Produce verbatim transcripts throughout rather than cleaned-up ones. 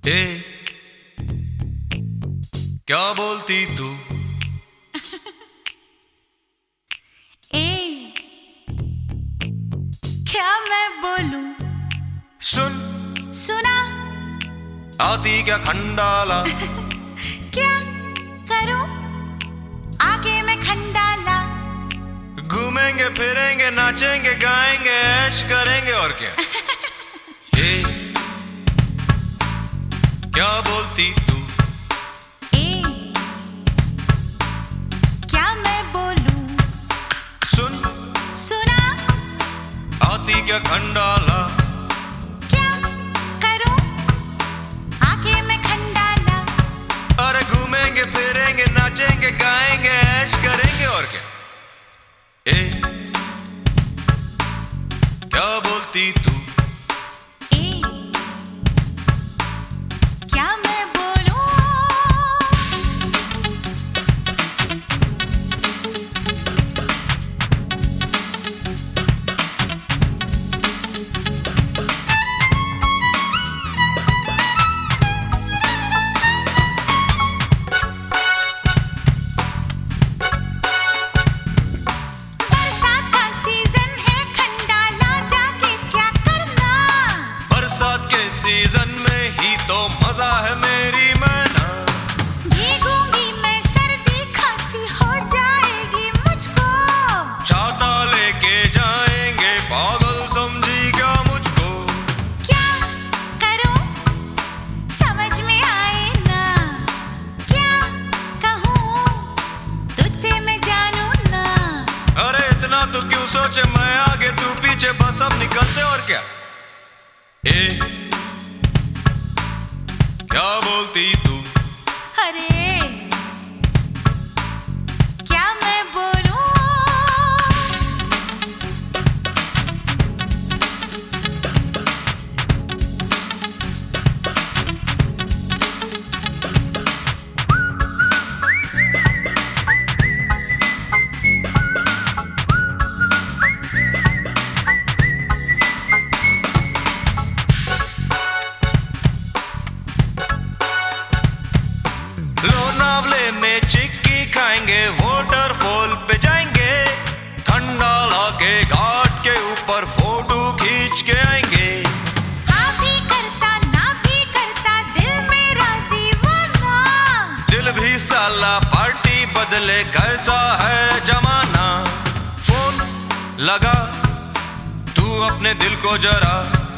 ए, क्या बोलती तू? ए, क्या मैं बोलूं? सुन सुना आती क्या खंडाला? क्या करूं आगे मैं खंडाला? घूमेंगे फिरेंगे नाचेंगे गाएंगे ऐश करेंगे और क्या? ए, क्या बोलती तू? ए, क्या मैं बोलूं? सुन सुना आती क्या खंडाला? क्या करूं आगे मैं खंडाला? अरे घूमेंगे फिरेंगे नाचेंगे गाएंगे ऐश करेंगे और क्या? ए, क्या बोलती तू? ए, क्या मैं बोलूं? बरसात का सीजन है खंडाला जाके क्या करना? बरसात के सीजन में ही तो मजा है मेरी मैना। भीगूंगी मैं सर्दी खांसी हो जाएगी मुझको। छाता लेके जाएंगे पागल समझी क्या मुझको? क्या करूं समझ में आए ना? क्या कहूं तुझसे मैं जानू ना? अरे इतना तो क्यों सोचे, मैं आगे तू पीछे बस अब निकलते और क्या? ए, क्या बोलती तू? अरे क्या मैं बोलूं? लोनावले में चिक्की खाएंगे वाटरफॉल पे जाएंगे, खंडाला के घाट के ऊपर फोटो खींच के आएंगे। हाँ भी करता ना भी करता दिल मेरा दीवाना। दिल भी साला पार्टी बदले कैसा है जमाना। फोन लगा तू अपने दिल को जरा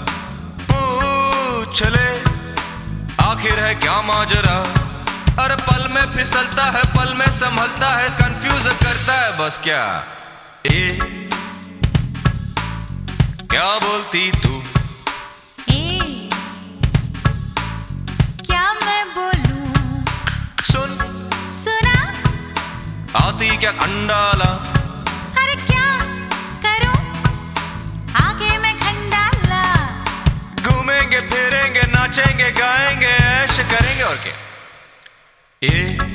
पूछ ले आखिर है क्या माजरा। अरे पल में फिसलता है पल में संभलता है कंफ्यूज करता है बस क्या? ए, क्या बोलती तू? ए, क्या मैं बोलूं? सुन सुना आती क्या खंडाला? अरे क्या करूं आगे मैं खंडाला? घूमेंगे फिरेंगे नाचेंगे गाएंगे ऐश करेंगे और क्या? ए,